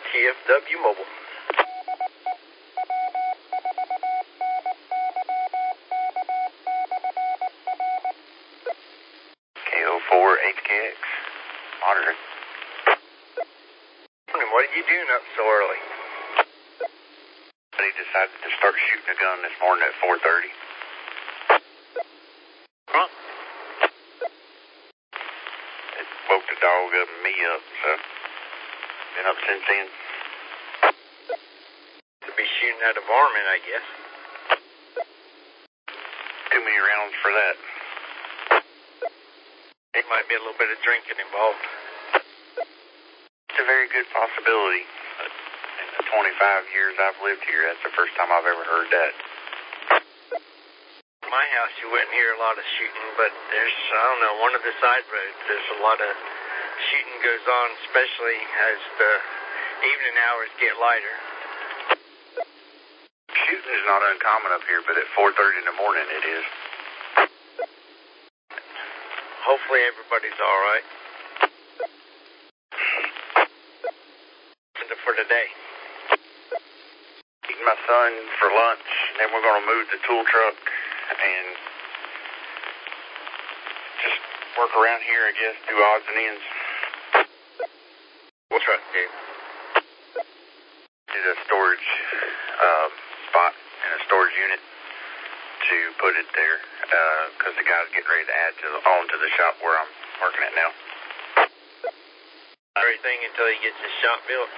TFW Mobile. KO4 HKX. Monitoring. Morning, what are you doing up so early? He decided to start shooting a gun this morning at 4:30. Huh? It woke the dog up and me up, so been up since then. To be shooting at a varmint, I guess. Too many rounds for that. There might be a little bit of drinking involved. It's a very good possibility. But in the 25 years I've lived here, that's the first time I've ever heard that. My house, you wouldn't hear a lot of shooting, but there's, I don't know, one of the side roads, there's a lot of shooting goes on, especially as the evening hours get lighter. Shooting is not uncommon up here, but at 4:30 in the morning it is. Hopefully everybody's all right. For today. Eating my son for lunch, and then we're going to move the tool truck and just work around here, I guess, do odds and ends. What truck, dude? Did a storage spot in a storage unit to put it there because the guy's getting ready to add onto the shop where I'm working at now. Everything until he gets his shop built.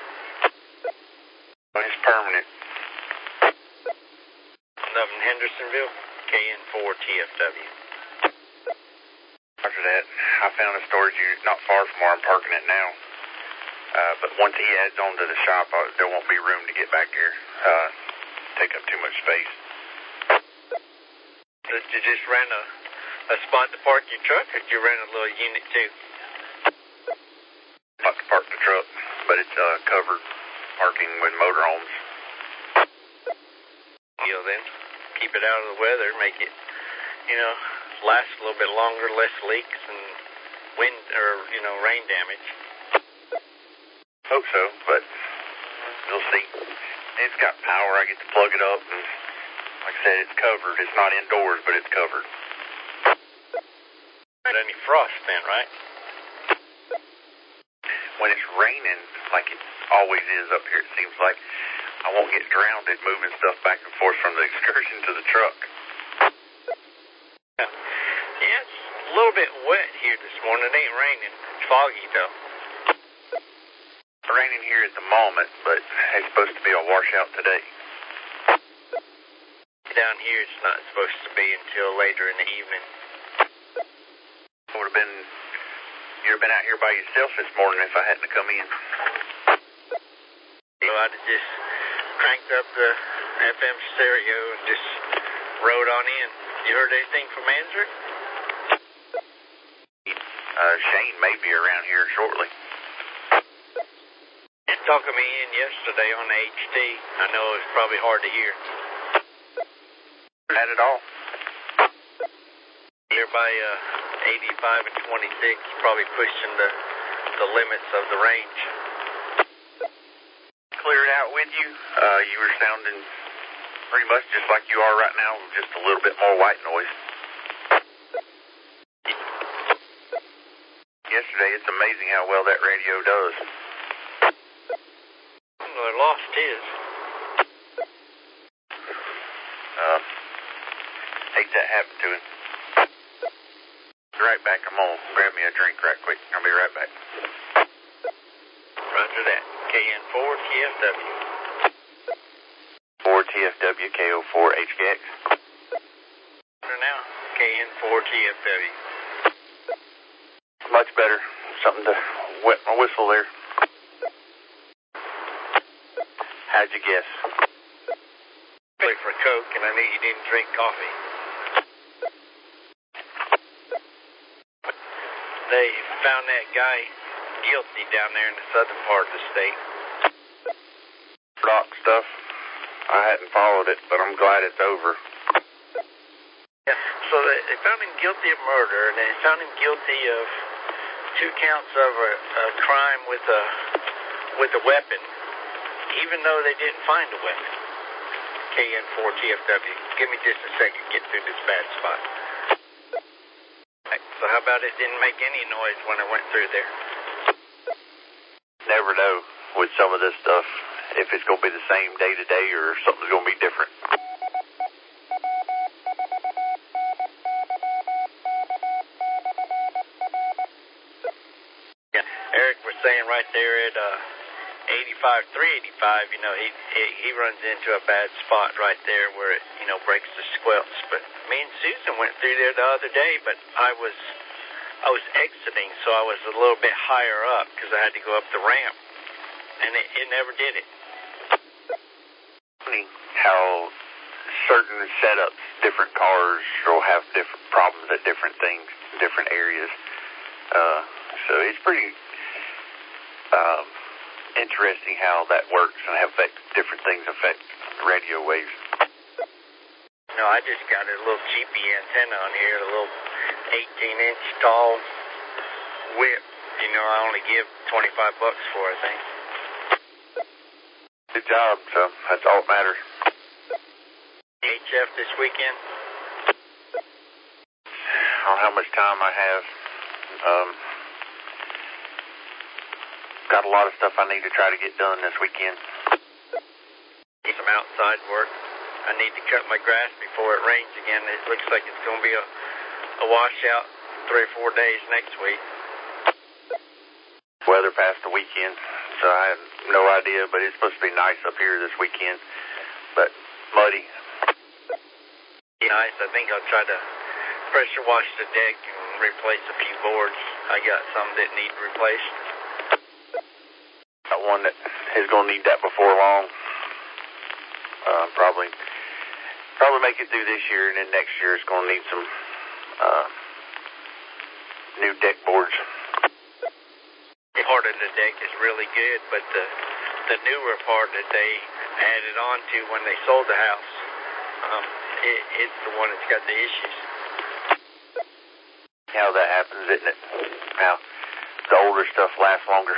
It's permanent. Up in Hendersonville, KN4 TFW. After that, I found a storage unit not far from where I'm parking it now. But once he adds on to the shop, there won't be room to get back there. Take up too much space. Did you just rent a spot to park your truck, or did you rent a little unit too? Not to park the truck, but it's covered parking with motorhomes. Deal then. Keep it out of the weather, make it, last a little bit longer, less leaks and wind or, rain damage. Hope so, but we'll see. It's got power. I get to plug it up, and like I said, it's covered. It's not indoors, but it's covered. Not any frost then, right? When it's raining, like it always is up here, it seems like, I won't get drowned moving stuff back and forth from the excursion to the truck. Yeah, it's a little bit wet here this morning. It ain't raining. It's foggy, though. It's raining here at the moment, but it's supposed to be a washout today. Down here, it's not supposed to be until later in the evening. You'd have been out here by yourself this morning if I hadn't come in. I'd have just cranked up the FM stereo and just rode on in. You heard anything from Andrew? Shane may be around here shortly. He's talking me in yesterday on the HD. I know it was probably hard to hear. Not at all. Nearby 85 and 26, probably pushing the limits of the range. Cleared out with you. You were sounding pretty much just like you are right now, with just a little bit more white noise. Yesterday, it's amazing how well that radio does. Well, I lost his. Hate that happened to him. Be right back. I'm gonna grab me a drink right quick. I'll be right back. Roger that. KN4 TFW. 4 TFW, KO4 HKX. Now, KN4 TFW. Much better. Something to wet my whistle there. How'd you guess? Wait for Coke, and I knew you didn't drink coffee. They found that guy guilty down there in the southern part of the state. Rock stuff. I hadn't followed it, but I'm glad it's over. Yeah, so they found him guilty of murder, and they found him guilty of 2 counts of a crime with a weapon. even though they didn't find a weapon. KN4TFW. Give me just a second to get through this bad spot. So how about it didn't make any noise when I went through there? Never know with some of this stuff if it's going to be the same day to day or something's going to be different. Yeah, Eric was saying right there at 385, you know, he runs into a bad spot right there where it, you know, breaks the squelch. But me and Susan went through there the other day, but I was exiting, so I was a little bit higher up because I had to go up the ramp, and it never did it. Funny how certain setups, different cars will have different problems at different things, different areas. So it's pretty interesting how that works and how different things affect radio waves. No, I just got a little cheapy antenna on here, a little 18-inch tall whip. You know, I only give $25 for, I think. Good job, so that's all that matters. HF this weekend? I don't know how much time I have. Got a lot of stuff I need to try to get done this weekend. Need some outside work. I need to cut my grass before it rains again. It looks like it's going to be a washout 3 or 4 days next week. Weather past the weekend, so I have no idea, but it's supposed to be nice up here this weekend, but muddy. Nice. I think I'll try to pressure wash the deck and replace a few boards. I got some that need replaced. Got one that is going to need that before long. Probably make it through this year, and then next year it's going to need some new deck boards. Part of the deck is really good, but the newer part that they added on to when they sold the house, it's the one that's got the issues. How that happens, isn't it? How the older stuff lasts longer.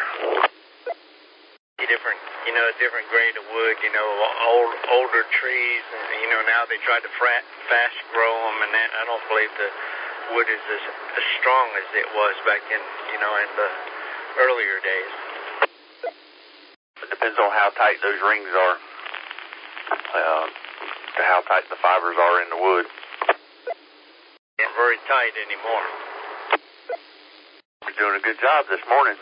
Different grade of wood, you know, older trees, and, you know, now they try to fast grow them, and that, I don't believe the wood is as strong as it was back in, you know, in the earlier days. It depends on how tight those rings are, to how tight the fibers are in the wood. Ain't very tight anymore. We're doing a good job this morning.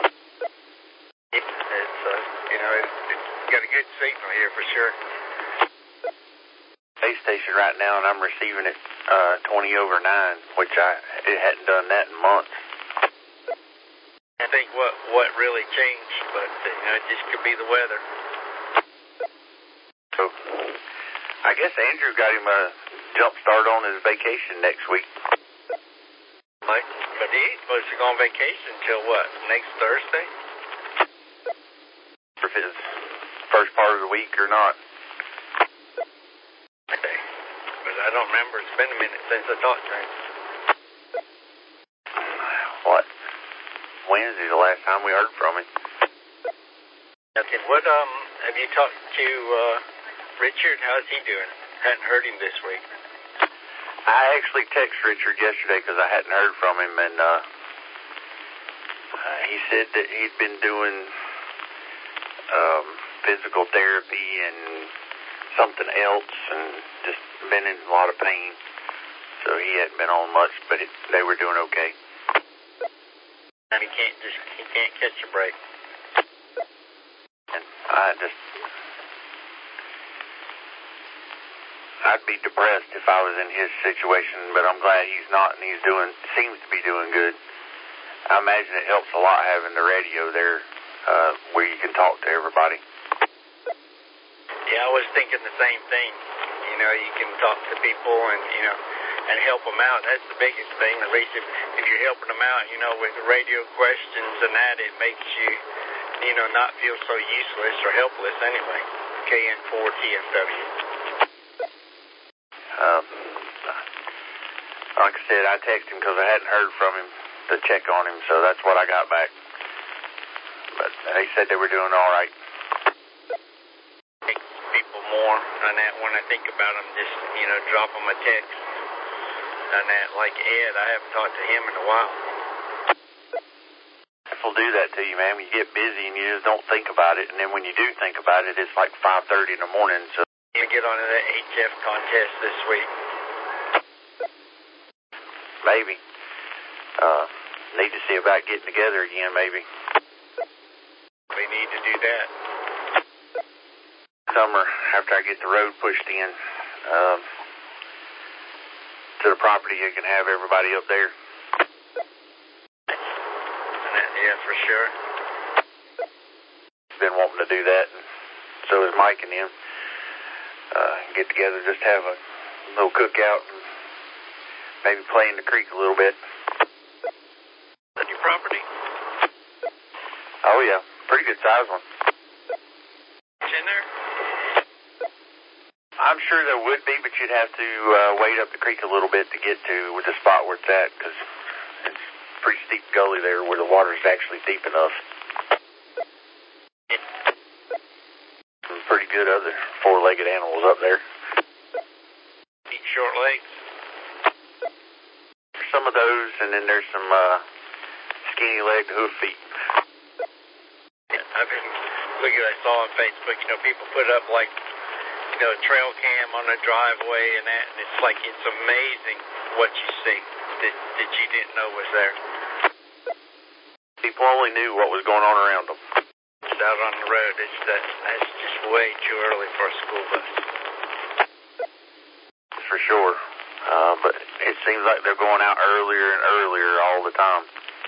It's got a good signal here for sure. Base station right now, and I'm receiving it 20 over 9, which it hadn't done that in months. I think what really changed, but it just could be the weather. So, I guess Andrew got him a jump start on his vacation next week. But he ain't supposed to go on vacation until what, next Thursday? If it's first part of the week or not. Okay. But I don't remember. It's been a minute since I talked to him. What? Wednesday, the last time we heard from him. Okay. What, have you talked to, Richard? How's he doing? Hadn't heard him this week. I actually texted Richard yesterday because I hadn't heard from him, and he said that he'd been doing physical therapy and something else, and just been in a lot of pain. So he hadn't been on much, but they were doing okay. And he can't catch a break. And I'd be depressed if I was in his situation, but I'm glad he's not, and seems to be doing good. I imagine it helps a lot having the radio there, where you can talk to everybody. Yeah, I was thinking the same thing. You know, you can talk to people and help them out. That's the biggest thing. At least if you're helping them out, with the radio questions and that, it makes you, not feel so useless or helpless anyway. KN4TFW. Like I said, I texted him because I hadn't heard from him to check on him, so that's what I got back. But they said they were doing all right. think about them, just, drop them a text. And that, like Ed, I haven't talked to him in a while. Will do that to you, man. You get busy and you just don't think about it, and then when you do think about it, it's like 5:30 in the morning. So you get onto that HF contest this week. Maybe. Need to see about getting together again, maybe. We need to do that. Summer, after I get the road pushed in to the property, you can have everybody up there. Yeah, for sure. Been wanting to do that, and so is Mike and them. Get together, just have a little cookout, and maybe play in the creek a little bit. Is that your property? Oh yeah, pretty good size one. In there? I'm sure there would be, but you'd have to wade up the creek a little bit to get to with the spot where it's at, because it's a pretty steep gully there where the water's actually deep enough. Some pretty good other four-legged animals up there. Eat short legs? Some of those, and then there's some skinny-legged hoof feet. I've been looking, I saw on Facebook, people put up like, a trail cam on the driveway and that, and it's like, it's amazing what you see that you didn't know was there. People only knew what was going on around them. It's out on the road. That's just way too early for a school bus. For sure. But it seems like they're going out earlier and earlier all the time.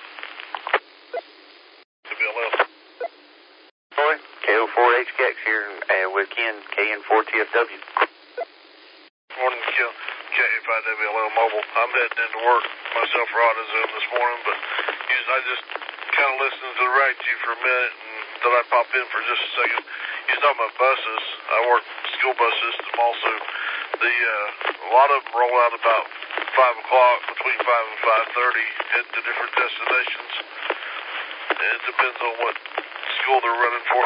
KO4HKX here with Ken, KN4TFW. Morning, Ken. K85WLL Mobile. I'm heading into work myself for AutoZone this morning, but I just kind of listened to the radio to you for a minute, and thought I'd pop in for just a second. You was talking about buses. I work school bus system also. A lot of them roll out about 5 o'clock, between 5 and 5:30, heading to different destinations. It depends on what school they're running for.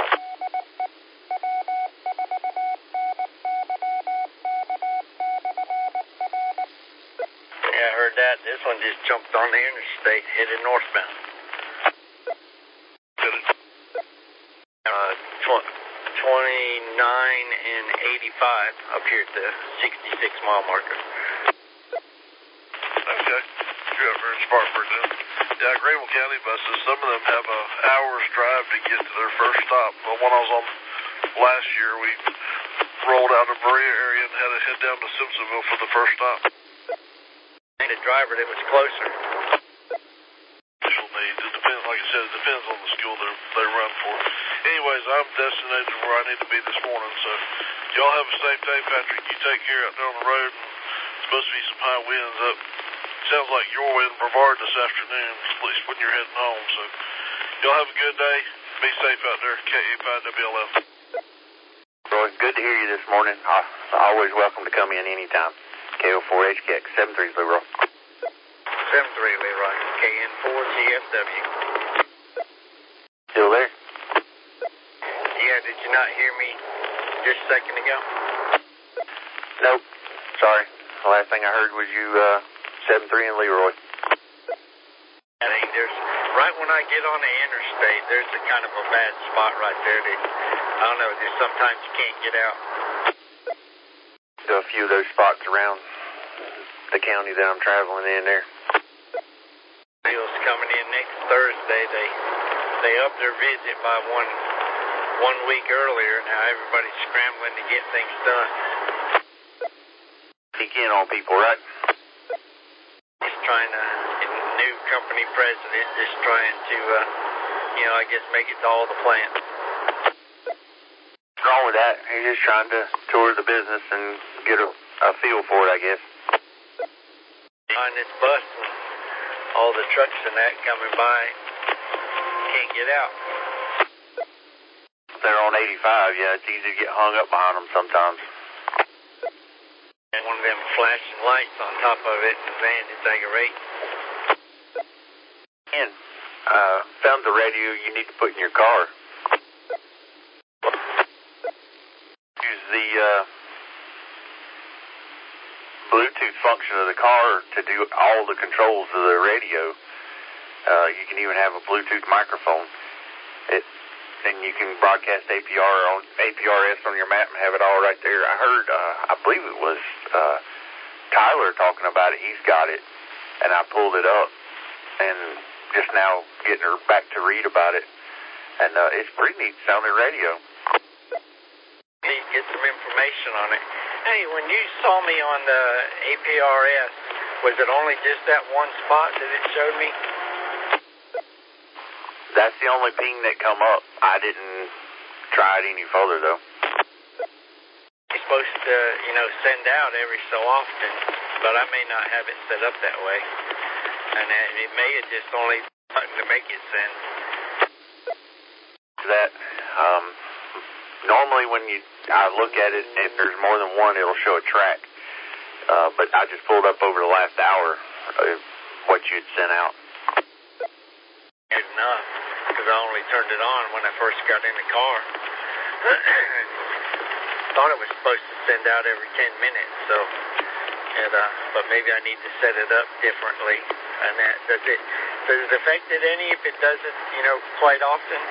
Yeah, I heard that. This one just jumped on the interstate, headed northbound. 29 and 85 up here at the 66-mile marker. Okay. You're up here in Spartanburg then. Yeah, Greenville County buses, some of them have an hour's drive to get to their first stop. But when I was on last year, we rolled out of Berea area and had to head down to Simpsonville for the first stop. The driver that was closer. Special needs. It depends, like I said, it depends on the school they run for. Anyways, I'm designated where I need to be this morning, so y'all have a safe day, Patrick. You take care out there on the road. It's supposed to be some high winds up. Sounds like you're in Brevard this afternoon, at least when you're heading home. So y'all have a good day. Be safe out there. K85WLF. Roy, good to hear you this morning. Always welcome to come in anytime. KO4HKX 73 Leroy. 73 Leroy. KN4TFW. Still there? Yeah, did you not hear me just a second ago? Nope. Sorry. The last thing I heard was you 73 and Leroy. I think there's, right when I get on the interstate, there's a kind of a bad spot right there that, I don't know, just sometimes you can't get out. A few of those spots around the county that I'm traveling in there. Bill's coming in next Thursday. They upped their visit by one week earlier. Now everybody's scrambling to get things done. Peek in on people, right? He's trying to, new company president, just trying to, I guess make it to all the plants. What's wrong with that? He's just trying to tour the business and get a feel for it, I guess. On this bus and all the trucks and that coming by, can't get out. They're on 85, yeah, it's easy to get hung up behind them sometimes. And one of them flashing lights on top of it, the van is aggravating. And found the radio you need to put in your car. Use the Bluetooth function of the car to do all the controls of the radio. You can even have a Bluetooth microphone. And you can broadcast APRS on your map and have it all right there. I heard, I believe it was Tyler talking about it. He's got it, and I pulled it up, and just now getting her back to read about it. And it's pretty neat sounding radio. Need to get some information on it. Hey, when you saw me on the APRS, was it only just that one spot that it showed me? That's the only ping that come up. I didn't try it any further, though. You're supposed to, send out every so often, but I may not have it set up that way. And it may have just only button to make it send. That, normally when I look at it, if there's more than one, it'll show a track. But I just pulled up over the last hour what you'd sent out. Good enough, because I only turned it on when I first got in the car. Thought it was supposed to send out every 10 minutes, but maybe I need to set it up differently. And does it affect it any if it does it, quite often?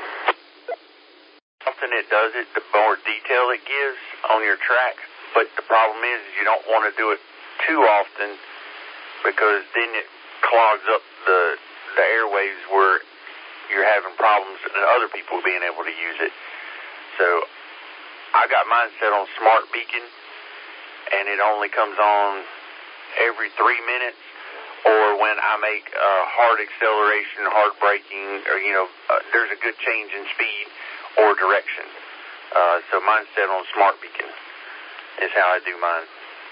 Often it does it, the more detail it gives on your track. But the problem is you don't want to do it too often, because then it clogs up the airwaves where you're having problems and other people being able to use it. So I got mine set on Smart Beacon, and it only comes on every 3 minutes, or when I make hard acceleration, hard braking, or there's a good change in speed or direction. So mine's set on Smart Beacon is how I do mine.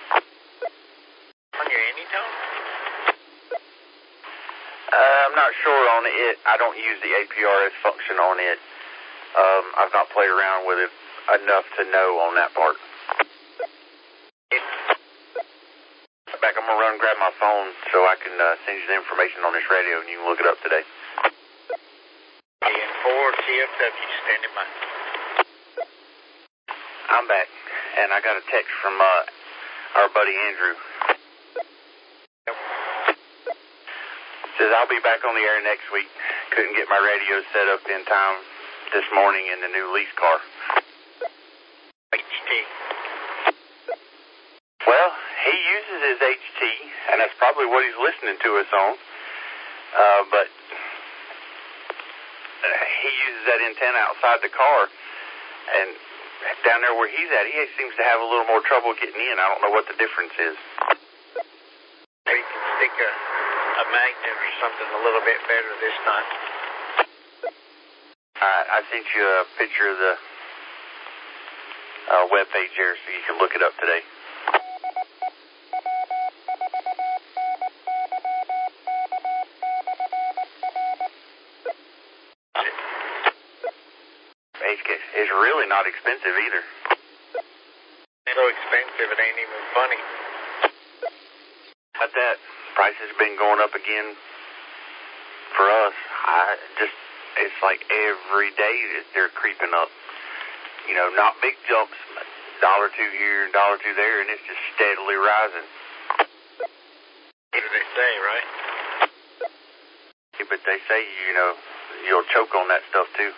On your Anytone? I'm not sure on it. I don't use the APRS function on it. I've not played around with it enough to know on that part. Back, I'm going to run and grab my phone so I can send you the information on this radio and you can look it up today. AN4 CFW, standing by. I'm back, and I got a text from our buddy Andrew. Says I'll be back on the air next week. Couldn't get my radio set up in time this morning in the new lease car. HT. Well, he uses his HT, and that's probably what he's listening to us on. But he uses that antenna outside the car, and down there where he's at, he seems to have a little more trouble getting in. I don't know what the difference is. Maybe you can stick a magnet or something a little bit better this time. All right, I sent you a picture of the web page here so you can look it up today. It's really not expensive either. It's so expensive it ain't even funny. But that price has been going up again for us. It's like every day that they're creeping up. Not big jumps, $1 or $2 here and $1 or $2 there, and it's just steadily rising. What do they say, right? Yeah, but they say, you'll choke on that stuff too.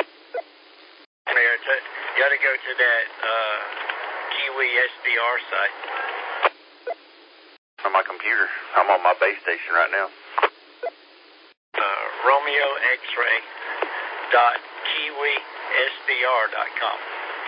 You got to go to that Kiwi SDR site. On my computer. I'm on my base station right now. Romeo X-ray .kiwisdr.com.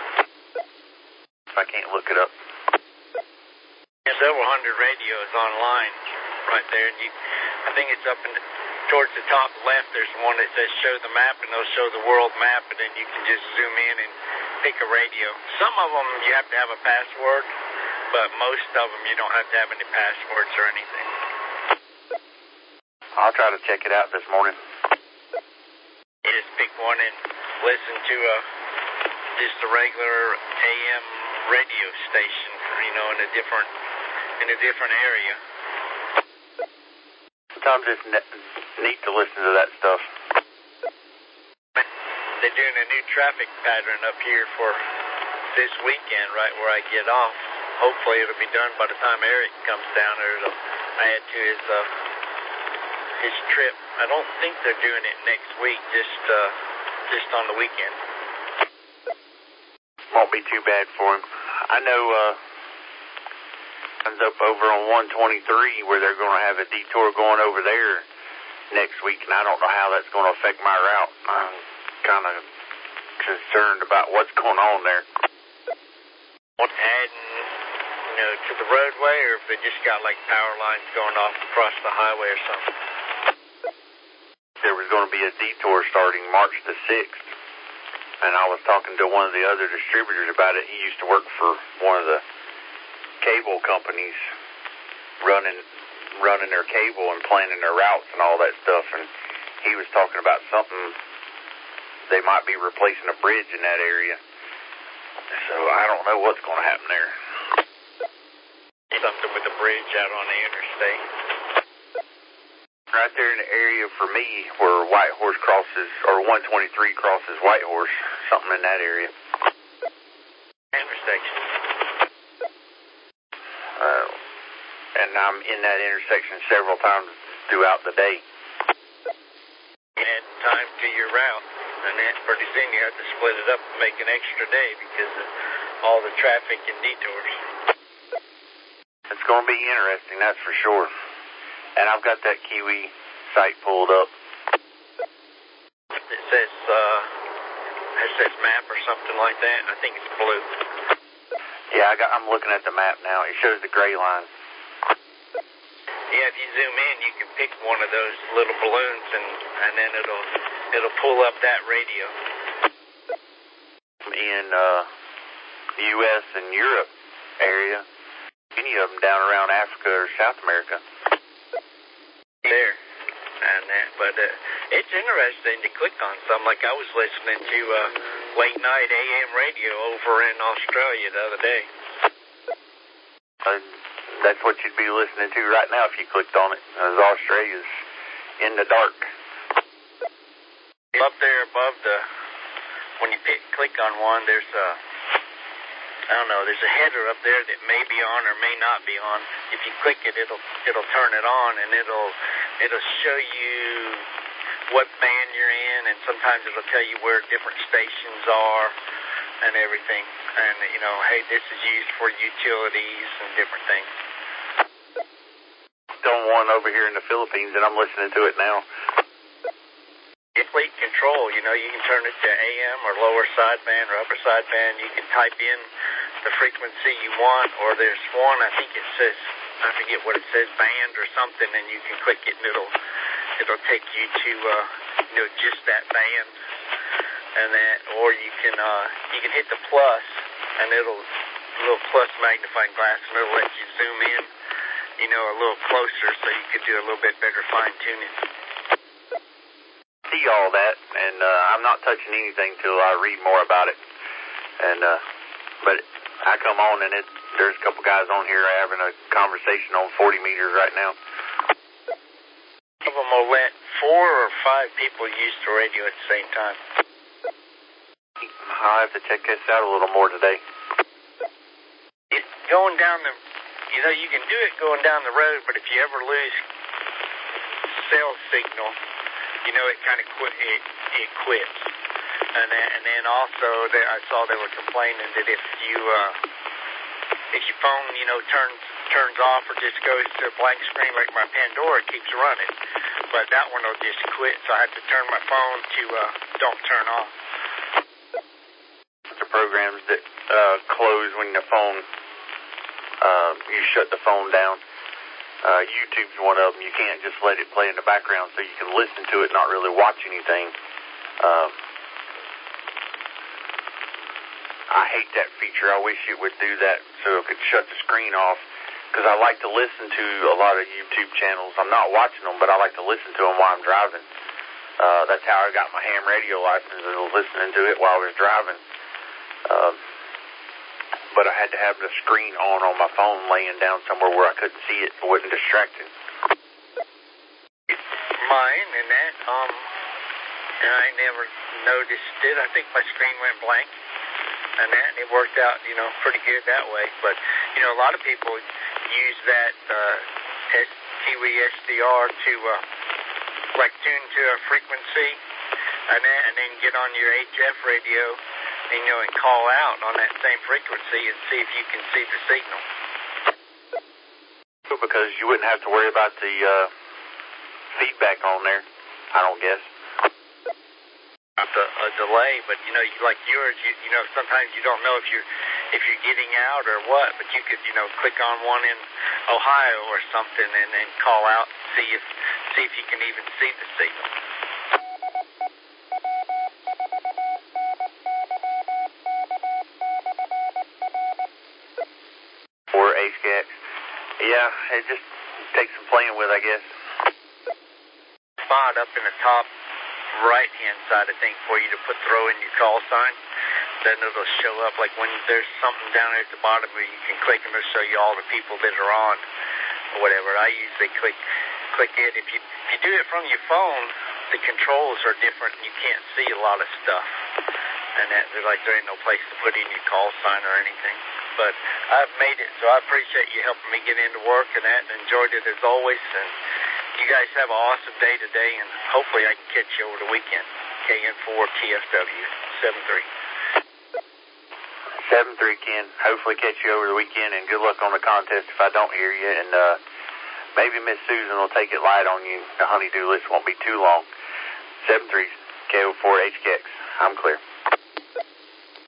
If I can't look it up. There's several hundred radios online right there, and I think it's up towards the top left. There's one that says show the map, and they'll show the world map, and then you can just zoom in and pick a radio. Some of them you have to have a password, but most of them you don't have to have any passwords or anything. I'll try to check it out this morning. You just pick one and listen to just a regular AM radio station, in a different area. Sometimes it's neat to listen to that stuff. They're doing a new traffic pattern up here for this weekend, right where I get off. hopefully it'll be done by the time Eric comes down there. It'll add to his trip. I don't think they're doing it next week, just on the weekend. Won't be too bad for him. I know comes up over on 123 where they're going to have a detour going over there next week, and I don't know how that's going to affect my route. I'm kind of concerned about what's going on there. Adding, to the roadway, or if they just got like power lines going off across the highway or something. There was going to be a detour starting March the 6th, and I was talking to one of the other distributors about it. He used to work for one of the cable companies running their cable and planning their routes and all that stuff, and he was talking about something. They might be replacing a bridge in that area, so I don't know what's going to happen there. Something with a bridge out on the interstate. Right there in the area for me where Whitehorse crosses, or 123 crosses Whitehorse, something in that area. Intersection. And I'm in that intersection several times throughout the day. Add time to your route, and then pretty soon you have to split it up and make an extra day because of all the traffic and detours. It's going to be interesting, that's for sure. And I've got that Kiwi site pulled up. It says map or something like that. I think it's blue. Yeah, I'm looking at the map now. It shows the gray line. Yeah, if you zoom in, you can pick one of those little balloons, and then it'll pull up that radio. In U.S. and Europe area, any of them down around Africa or South America. There. But it's interesting to click on some. Like I was listening to late night AM radio over in Australia the other day. That's what you'd be listening to right now if you clicked on it. Australia's in the dark. Up there above when you click on one, there's there's a header up there that may be on or may not be on. If you click it, it'll turn it on, and it'll show you what band you're in, and sometimes it'll tell you where different stations are and everything. And, hey, this is used for utilities and different things. Done one over here in the Philippines, and I'm listening to it now. Complete control, you can turn it to AM or lower sideband or upper sideband. You can type in the frequency you want, or there's one, I think it says, I forget what it says, band or something, and you can click it and it'll take you to just that band, and that, or you can hit the plus, and a little plus magnifying glass, and it'll let you zoom in, a little closer, so you could do a little bit better fine tuning. See all that, and I'm not touching anything till I read more about it. And but I come on, and there's a couple guys on here having a conversation on 40 meters right now. Some of them will let 4 or 5 people use the radio at the same time. I'll have to check this out a little more today. It's going down you can do it going down the road, but if you ever lose cell signal, it kind of it quits. And then also I saw they were complaining that if your phone, turns off or just goes to a blank screen like my Pandora, it keeps running. But that one will just quit, so I have to turn my phone to don't turn off. The programs that close when the phone, you shut the phone down. YouTube's one of them. You can't just let it play in the background, so you can listen to it, not really watch anything. I hate that feature. I wish it would do that so it could shut the screen off, because I like to listen to a lot of YouTube channels. I'm not watching them, but I like to listen to them while I'm driving. That's how I got my ham radio license, was listening to it while I was driving. But I had to have the screen on my phone laying down somewhere where I couldn't see it. It wasn't distracting. Mine and that, I never noticed it. I think my screen went blank. and it worked out, pretty good that way. But, a lot of people use that Kiwi SDR to, tune to a frequency, and then get on your HF radio, and call out on that same frequency and see if you can see the signal. Because you wouldn't have to worry about the feedback on there, I don't guess. A delay, but like yours, sometimes you don't know if you're getting out or what, but you could click on one in Ohio or something and then call out and see if you can even see the signal. For HCAX, yeah, it just takes some playing with, I guess. Spot up in the top right-hand side, I think, for you to throw in your call sign. Then it'll show up like when there's something down there at the bottom where you can click and it'll show you all the people that are on or whatever. I usually click it. If you do it from your phone, the controls are different and you can't see a lot of stuff. And there ain't no place to put in your call sign or anything. But I've made it, so I appreciate you helping me get into work and enjoyed it as always. And you guys have an awesome day today, and hopefully I can catch you over the weekend. KN4 TFW 73. 73, Ken. Hopefully catch you over the weekend, and good luck on the contest if I don't hear you. And maybe Miss Susan will take it light on you. The honey-do list won't be too long. 73, KO4 HKX. I'm clear.